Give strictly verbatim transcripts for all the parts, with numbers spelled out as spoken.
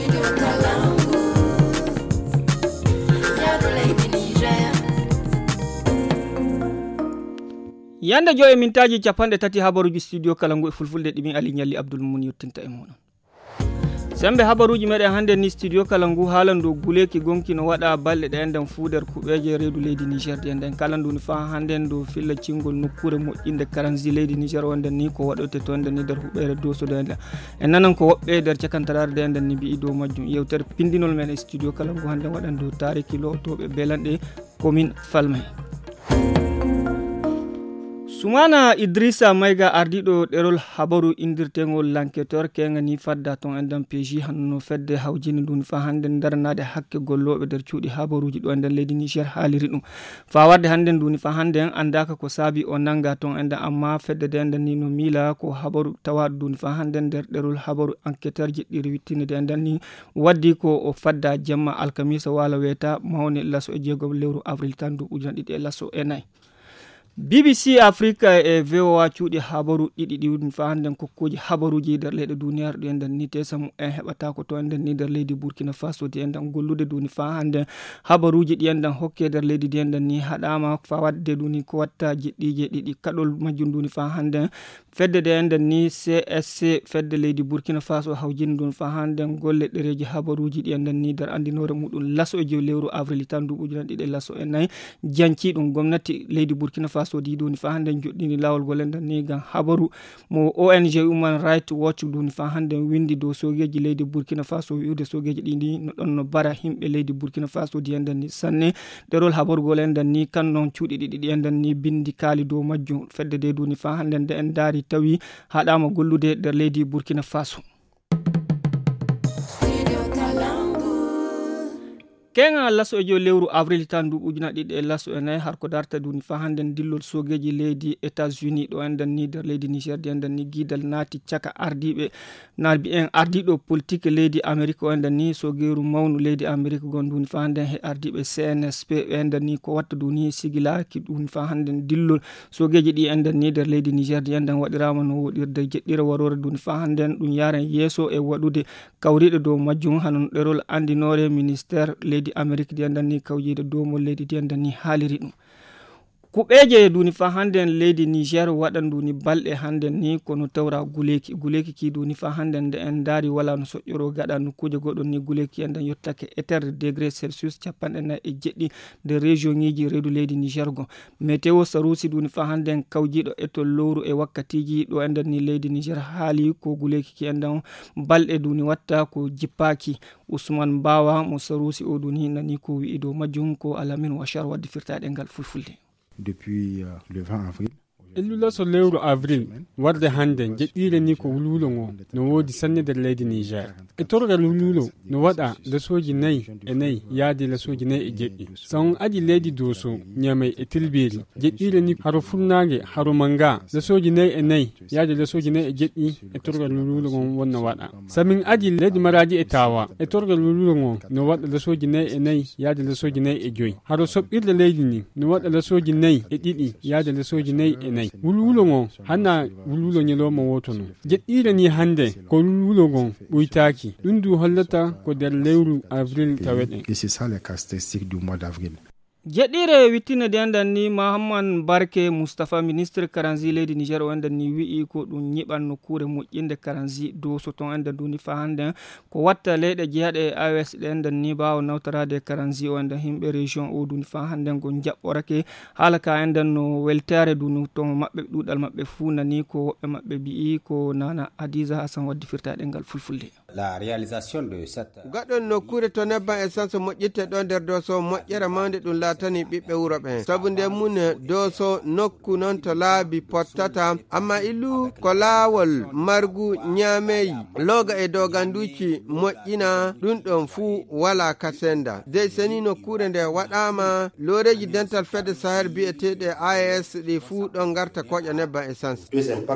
Yanda jo e mintaji capanɗe tati habaruji studio Kalangu e fulfulde ɗimin Ali Nyalli Abdul Mun yottinta e monon. Sembe habaruji meɗen hande ni studio Kalangu haalandu guleki gonki no waɗa balɗe ɗe enden fuuder kuɓeje reedu leydi Niger de enden kalandu ni fa hande do filla cingol nokkure moƴƴinde karanzi leydi Niger wonde ni ko waɗote to enden ni der huɓere doso de enden en nanan ko woɓɓe der cakantaraade de enden ni bi do majjum yewtere pindinol men e studio Kalangu hande waɗan do tariki lo toɓe belanɗe commune Falmay. Sumana Idrissa Mayga ardiɗo ɗerol habaru indirtengol l'enquêteur kengani fadda ton enden P J hanno fedde hawjini dun fa hande darnade hakke golloɓe der cuuɗi habaruji ɗo enden leydi Niger haaliri ɗum fa wadde hande duni fa hande andaka ko saabi o nanga ton enden amma fedde de enden ni no mila ko habaru tawaɗo duni fa hande der ɗerol habaru enquêteur jiɗɗiri wittine de enden ni waddi ko o fadda jamma alkamisa wala weta mawne lasso e jeegom lewru avril tan du ujuna ɗiɗi e lasso e nayyi. B B C Africa e V O A cuuɗi habaru ɗiɗi ɗiɗum fa handen kokkoji habaruji der leyɗe duniyar ɗi enden ni tesamu en heɓata ko to enden ni der leydi Burkina Faso di enden gollude duni fa handen habaruji ɗi enden hokke der leydi di enden ni haɗama fa wadde duni ko watta jiɗɗije ɗiɗi kaɗol majjum duni fa handen fedde de enden ni C S C fedde leydi Burkina Faso hawjini dun fa handen golle ɗereji habaruji ɗi enden ni der andinore muɗum lasso e jew lewru avril tan du ujuna ɗiɗi lasso e nayyi janci ɗum gomnati leydi Burkina Faso so di duni fa hande joɗɗini lawol golenda ni gam habaru mo O N G Human Rights Watch duni fa hande windi do sogeji leydi Burkina Faso wiude sogeji ɗi no ɗon no bara himɓe leydi Burkina Faso di enden ni sanne derol habaru golenda ni kan non cuuɗi ɗiɗi ɗi enden ni bindi kaali do majjum fedde de duni fa hande de en daari tawi haɗama gollude der leydi Burkina Faso. Kenga lasso e jo lewru avril tan du ujuna ɗiɗi e lasso e nayyi har ko darta duni fa handen dillol sogeji leydi États-Unis ɗo enden ni der leydi Niger de enden ni gidal naati caka ardiɓe narbi en ardiɗo politique leydi Amérique o enden ni sogeru mawnu leydi Amérique gon duni fa handen he ardiɓe C N S P enden ni ko watta duni sigilaki duni fa handen dillol sogeji ɗi enden ni der leydi Niger de enden waɗirama no woɗirde jeɗɗira warore duni fa handen ɗum yaren yeeso e waɗude kawriɗe dow majjum hanon ɗerol andinore ministère leydi Amerique di enden ni kawjide domol leydi di enden ni haaliri ɗum kuɓeje duni fa handen leydi Niger waɗan duni balɗe handen ni kono tawra guleki guleki ki duni fa handen de en daari wala no soƴƴoro gaɗa nokkuje goɗɗon ni guleki enden yottake etere degré celsius capanɗe nayyi e jeɗɗi de région ŋiji reedu leydi Niger gon météo sarusi duni fa handen kawjiɗo eto lowru e wakkatiji ɗo enden ni leydi Niger haali ko guleki ki enden balɗe duni watta ko jippaki Ousmane Bawa mo sarusi o duni nani ko wi'i dow majjum ko Alamin Wachar waddi firtaɗe ngal fulfulde. Depuis euh, le vingt avril. Illula so lewru avril warde hande jeɗɗire ni ko wululo ngo no woodi sanne nder leydi Niger e torgal wululo no waɗa lesoji nayyi e nayyi yaadi lesoji nayyi e jeɗɗi so on adi leydi Doso Niamey e Tilberi jeɗɗire ni haro funnage haro manga lesoji nayyi e nayyi yaadi lesoji nayyi e jeɗɗi e torgal wululo ngon wonna waɗa samin adi leydi Maradi e Tawa e torgal wululo ngon no waɗa lesoji nayyi e nayyi yaadi lesoji nayyi e joyi haro soɓɓirde leydi ni no waɗa lesoji nayyi e ɗiɗi yaadi lesoji nayyi e nayyi wulwulo ngon hanna wulwulo nyeloma woto no jeɗɗire ni hande ko wulwulo ngon ɓuytaki ɗum du hollata ko nder lewru avril taweɗen. Et c'est ça les caractéristiques du mois d'avril. jeɗɗire wittine de enden ni Mahamman Barke Moustapha ministre karanzi leydi Niger o enden ni wi'i ko ɗum nyiɓan nokkure moƴƴinde karanzi dow so ton enden duni fa handen ko watta leyɗe jeeyaɗe e A E S ɗe enden ni bawa nawtarade karanzi o enden himɓe région o duni fa handen go jaɓɓorake haala ka enden no weltare duni ton maɓɓe ɗuɗal maɓɓe fuu nani ko woɓɓe maɓɓe bi'i ko Nana Hadiza Hassan waddi firtaɗe ngal fulfulde. La réalisation de cette gaɗon nokkure to nebban essence moƴƴitte ɗo nder doso moƴƴere mawde ɗum latani ɓiɓɓe wuro ɓen sabu nde mun doso nokku noon to laabi pottata amma illu ko laawol margu ñaameyi looga e doganduji moƴƴina ɗum ɗon fuu wala kasenda dey seni nokkure nde waɗama loreji dental fedde sahel bi'eteɗe A E S ɗi fuu ɗon garta koƴa nebban essence.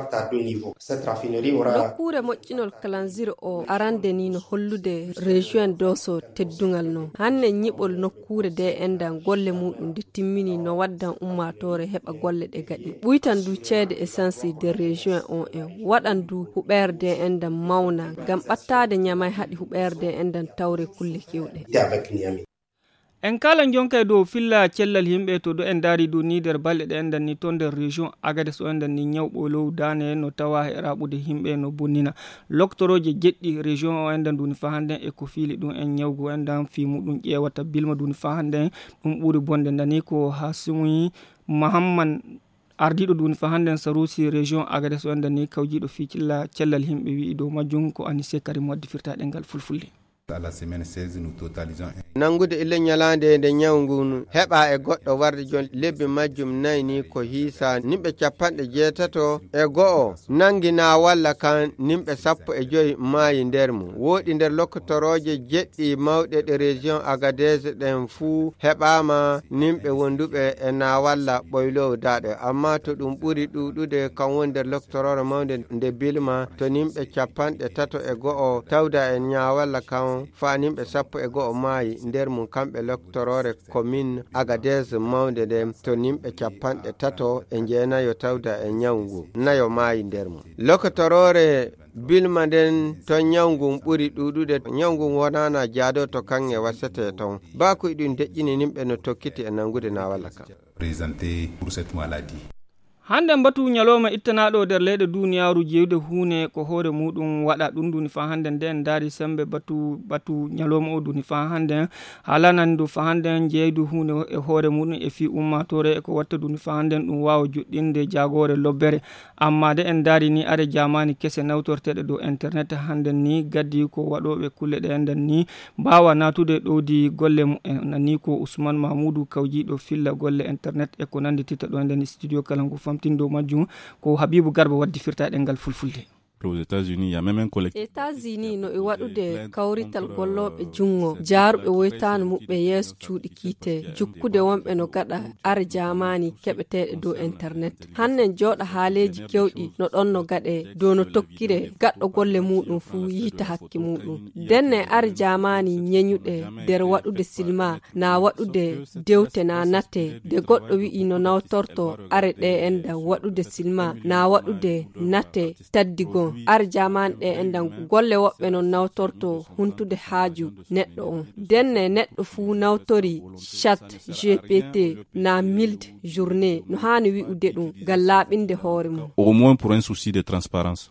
nokkure moƴƴinol kalanzir o arande ni no hollude région doso teddungal no hanne ñiɓol nokkure de endan golle golle muɗum de timmini no waddan ummatore heɓa golle ɗe gaɗi ɓuytan du ceede essence de région on en waɗan du huɓerde endan mawna ngam ɓattade ñamay haɗi huɓerde endan tawre kulle kewɗe en kala jonka dow filla cellal himɓe to do en daari dow ni nder balɗe ɗe endan ni to nder région agades o endan ni ñawɓolow dane no tawa e raɓude himɓe no bonnina loctoroje jeɗɗi région o endan duni fa hande e ko fiili ɗum en ñawgu endan fi muɗum ƴewata bilma duni fa hande ɗum ɓuri bonde dani ko hasumuyi mahamman ardiɗo duni fa hande sarusi région agades o endan ni kawjiɗo fi cilla cellal himɓe wi dow majjum ko Anissé Karim waddi firtaɗe ngal fulfulde la semaine seize nous totalisons nangude ille nyalande nde ñawgu heɓa e goɗɗo warde jon lebbi majjum nayi ni ko hiisa nimɓe capanɗe jeetato e go'o nangina walla kan nimɓe sappo e joyi maayi nder mum woɗi nder lokkotoroje jeɗɗi mawɗe ɗe région Agadez ɗen fuu heɓama nimɓe wonduɓe e na walla ɓoylow daɗe amma to ɗum ɓuri ɗuɗude kan woni nder loktorore mawde nde Bilma to nimɓe capanɗe tato e go'o tawda e ñawalla kan fa nimɓe sappo e go'o maayi nder mum kamɓe loctorore commune Agadez mawde nde to nimɓe capanɗe tato e jeenayo tawda e ñawgu nayo maayi nder mum loctorore Bilma nden to ñawgu ɓuri ɗuɗude ñawgu wonana jaado to kange wasete ton bako ɗum deƴƴini nimɓe no tokkiti e nangude na walla kam présenté pour cette maladie hande batu nyaloma ittanaɗo nder leyɗe duniyaru jewde huune ko hoore muɗum waɗa ɗum duni fa hande nden daari sembe batu batu nyaloma o duni fa hande halanan du fa hande jeydu huune e hoore muɗum e fi ummatore e ko watta duni fa hande ɗum wawa juɗɗinde jagore lobbere amma de en daari ni are jamani kese nawtorteɗe dow internet hande ni gaddi ko waɗoɓe kulle ɗe enden ni mbawa natude ɗowdi golle mumen nani ko Ousmane Mamoudou kawjiɗo filla golle internet e ko nandi tita ɗo enden studio Kalangu famtindo majjum ko Habibou Garba waddi firtaɗe ngal fulfulde aux États-Unis, il y a même un collectif. États-Unis no e waɗude kawrital golloɓe jungo jaaruɓe woytano muɓɓe yeeso cuuɗi kiite jukkude wonɓe no gaɗa are jamani keɓeteɗe dow internet hannen jooɗa haaleji kewɗi no ɗon no gaɗe dow no tokkire gaɗɗo golle muɗum fuu yiita hakke muɗum denne are jamani ñeñuɗe nder waɗude silma na waɗude dewte na natte de goɗɗo wi'i no nawtorto are ɗe enda waɗude silma na waɗude natte taddigon ar jaman ɗe endan golle woɓɓe non nawtorto huntude haaju neɗɗo on denne neɗɗo fuu nawtori chat G P T na mild journée no hani wi'ude ɗum ngal laaɓinde hoore mum au moins pour un souci de transparence.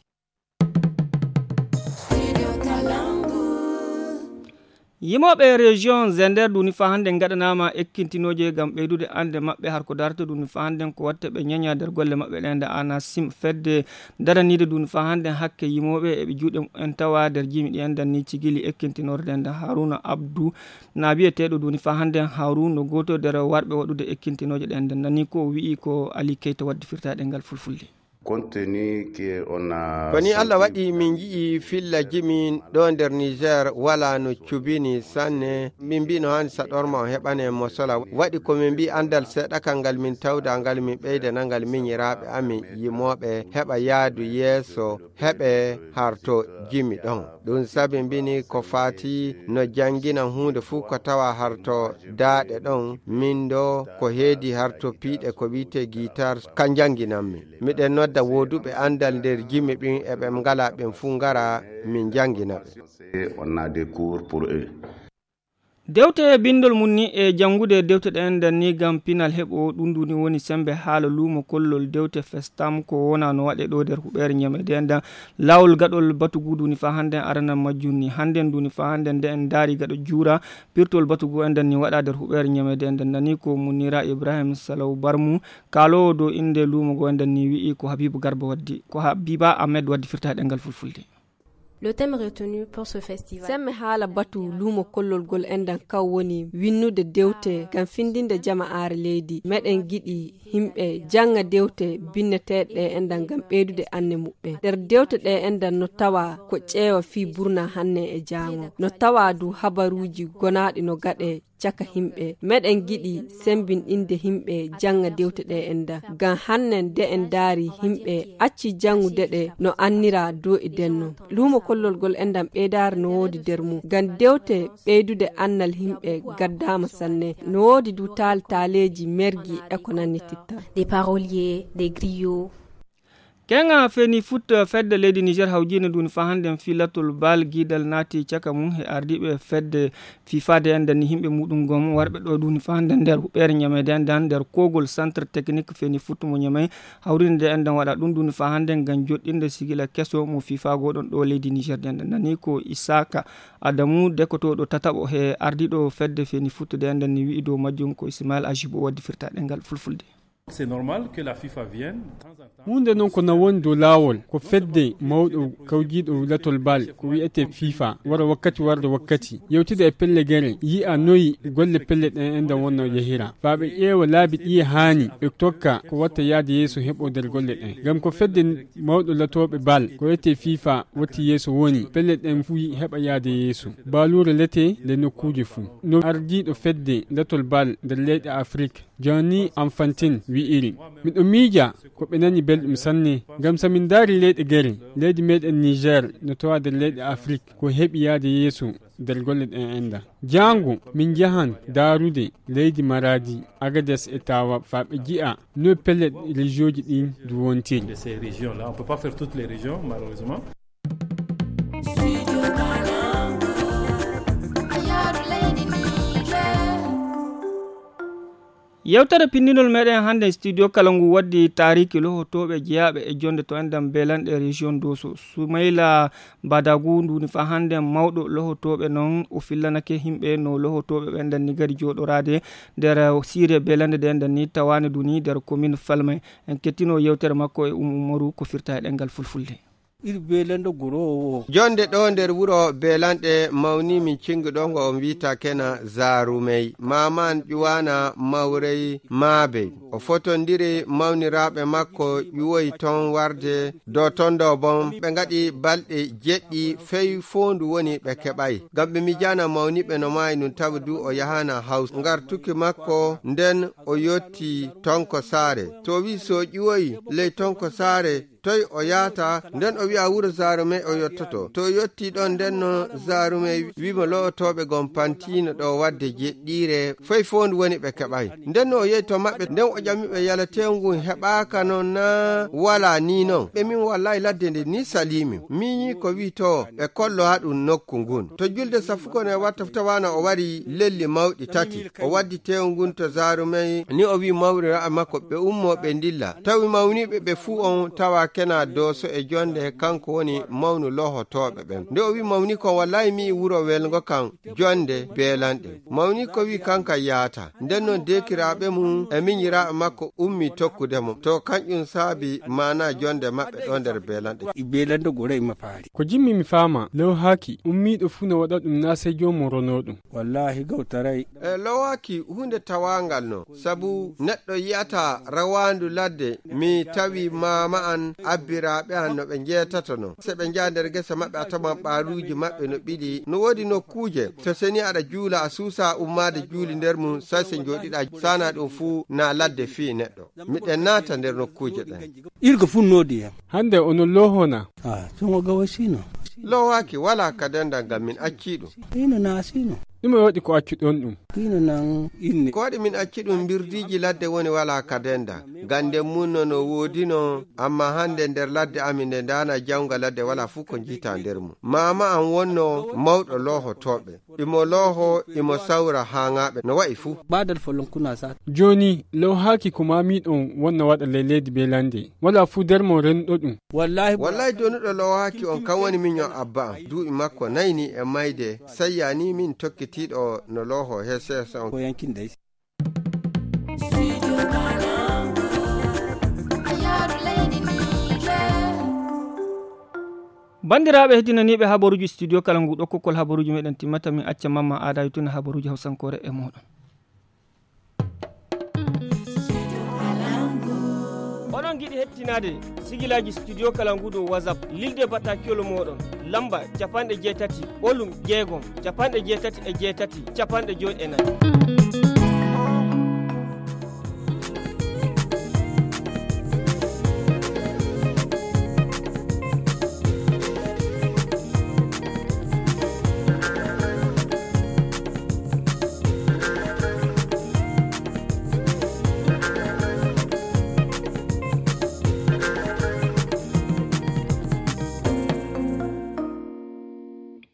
yimoɓe région Zender duni fa hande gaɗanama ekkintinoje gam ɓeydude ande mabɓe har ko darta duni fa hande ko watte ɓe ñaña nder golle mabɓe ɗende ana sim fedde daranide duni fa hande hakke yimoɓe eɓe juuɗe en tawa nder jimi ɗi enden ni cigili ekkintinorde ende Haruna Abdou na biyeteɗo duni fa hande Haruna goto nder warɓe waɗude ekkintinoje ɗende nani ko wi'i ko Ali Keita waddi firtaɗe ngal fulfulde contenu que on a koni Allah waɗi min ji'i filla jimi ɗo nder Niger wala no cubini sanne min mbi no hani saɗorma o heɓane mo sola waɗi ko min mbi andal seɗakal ngal min tawda ngal min ɓeydana ngal miñiraɓe amin yimoɓe heɓa yaadu yeeso heɓe harto jimi ɗon ɗum sabi mbini ko fati no jangina hunde fuu ko tawa harto daaɗe ɗon min ɗo ko heedi harto piiɗe ko wiite guitar kan janginanmi miɗen nodda woduɓe andal nder jimi ɓin eɓe ngala ɓen fuu ngara min jangina ɓe on a des cours pour eux dewte bindol mun ni e jangude dewte ɗen nden ni gam pinal heɓo ɗum duni woni sembe haala luumo kollol dewte festam ko wona no waɗe ɗo nder huɓere ñamede enden lawol gaɗol batugu duni fa hande arana majjum ni handen duni fa hande nde en daari gaɗo juura pirtol batugu enden ni waɗa nder huɓere ñamede enden nani ko Munira Ibrahim Salaw Barmu kalowo dow inde luumo go enden ni wi'i ko Habibou Garba waddi ko Habiba Ahmed waddi firtaɗe ngal fulfulde. Le thème retenu pour ce festival. Semme hala batu lumo kollol gol endan kaw woni winnude dewte gam findinde jama'are leydi meden gidi himbe janga dewte binneteɗe endan gam ɓeydude anne muɓɓe nder dewte ɗe endan no tawa ko ƴeewa fi burna hanne e jango no tawa du habaruji gonaɗi no gaɗe caka himɓe meɗen giɗi sembin inde himɓe janga dewte ɗe enda ngam hannen de en daari himɓe acci jangude ɗe no annira dow e denno luumo kollolgol endam ɓeydare no woodi nder mum ngam dewte ɓeydude annal himɓe gaddama sanne no woodi du taal taaleji mergi e ko nanni titta des paroliers des griots. kenga feni foot fedde leydi niger hawjine duni fa handen filatul bal gidal naati caka mum e ardiɓe fedde fifade enden ni himɓe muɗum gom warɓe ɗo duni fa handen nder huɓere ñamede enden nder kogol centre technique feni foot mo ñamay hawrinde enden waɗa ɗum duni fa handen gam joɗɗinde sigila keso mo fifa goɗon ɗo leydi niger nden nani ko isaka adamu dekotoɗo tataɓo he ardiɗo fedde feni foot de enden ni wi'i dow majjum ko ismail ajibo waddi firtaɗe ngal fulfulde. C'est normal que la FIFA vienne. Hunde non ko na wondo lawol ko fedde mawɗo kawgiɗo latol bal ko wi'ete FIFA wara wakkati warde wakkati yewtide e pelle gere yi a noyi golle pelle ɗen enda wonno yehira faaɓe ƴeewa laabi ɗi haani ɓe tokka ko watta yaade yeeso heɓodel golle ɗen ngam ko fedde mawɗo latoɓe bal ko wiyete FIFA watti yeeso woni pelle ɗen fu heɓa yaade yeeso balure lete le nokkuje fuu no ardiɗo fedde latol bal nder leyɗe Afrique Gianni Infantine wi'iri miɗo miija ko ɓe nani belɗum sanne ngam samin daari leyɗe gere leydi meɗen Niger no tawa nder leyɗe Afrique ko heɓi yaade yeeso nder golle ɗen enda jango min jahan daarude leydi Maradi Agadez e Tawa faaɓe ji'a no pelle région ji ɗin du wontiri. De ces régions là on peut pas faire toutes les régions malheureusement. yewtere pinninol meɗen hande studio kalangu waddi tariki lohotoɓe jeyaɓe e jonde to endam belanɗe région doso sumayla badagu nduni fa hande mawɗo lohotoɓe noon o fillanake himɓe no lohotoɓe ɓendan ni gari joɗorade nder sire belande de endan ni tawani duni nder commune falmay en kettino yewtere makko e umaru ko firta e ɗengal fulfulde. ir belande guro jonde ɗo nder wuro belanɗe mawni min cinguɗo ngo o wita kena zarumey maman ƴuwana mawrey maabe o fotondiri mawniraɓe makko ƴuwoyi ton warde do ton do bon ɓe gaɗi balɗe jeɗɗi fey fondu woni ɓe keɓay ngam ɓe mijana mawniɓe no mayi nun tawi du o yahana haws ngar tukki makko nden o yotti tonko saare to wi so ƴuwoyi ley tonko saare toy o yaata nden o wi'a wuro Zarume o yottoto to yotti ɗon nden no Zarume wimo lowotoɓe gon pantino ɗo wadde jeɗɗire foy fondu woni ɓe keɓay nden no o yehi to maɓɓe nden o ƴamiɓe yala tengu heɓaka non na wala ni non ɓe min wallahi ladde nde ni salimi miñi ko wi to ɓe kollo ha ɗum nokku ngun to julde safukone watta tawana o wari lelli mawɗi tati o waddi tewu ngun to Zarume ni o wi mawrira makko ɓe ummo ɓe dilla tawi mawniɓe ɓe fuu on tawa kena doso e jonde kanko woni mawnu lohotoɓe ɓen nde o wi mawni ko wallahi mi wuro welgo kan jonde belanɗe mawni ko wi kanka yaata nden non dekiraɓe mum e miñiraɓe makko ummi tokkudemo to kañƴum saabi mana jonde maɓɓe ɗo nder belanɗe belande gore ma faari ko jimmi mi faama lew haki ummiɗo fu no waɗa ɗum na sey jomum rono ɗum wallahi gawtaray e lowaki hunde tawangal no sabu neɗɗo yiyata rawandu ladde mi tawi mama an abbiraɓe an no ɓe jeetata no se ɓe jaa nder gesa maɓɓe a taman ɓaaruji maɓɓe no ɓiɗi no woodi nokkuje to seni aɗa juula a suusa ummade juuli nder mum say se jooɗiɗa sana ɗum fuu na ladde fii neɗɗo miɗen naata nder nokkuje ɗen irgo funnodi hen hande ono lohona a somo gawa sino lowaki wala kadenda ngam min acciɗum ino na sino ɗum e waɗi ko accuɗon ɗum ino nan inni ko waɗi min acci ɗum birdiji ladde woni wala kadenda gande munno no woodino amma hande nder ladde amin nde dana jawga ladde wala fuu ko jiita nder mum mama an wonno mawɗo lohotoɓe imo loho imo sawra haaŋaɓe no wayi fuu badal folon kuna sa joni law haaki ko mamiɗon wonna waɗa ley leydi belande wala fuu nder mo renɗo ɗum wallahi wallahi jonuɗo law haaki on kan woni min yo abba am duuɓi makko nayni e mayde sayyani min tokkitiɗo no loho he sesa on ko yankinde bandiraɓe hedinaniɓe habaruji studio kala ngu ɗo kokol habaruji meɗen timmata min acca mamma aada yituna habaruji hawsankore e moɗon onon giɗi hettinade sigilaji studio kalangudo whatsapp lilde batakiyolo moɗon lamba capanɗe jeetati ɓolum jeegom capanɗe jeetati e jeetati capanɗe joyi e nayyi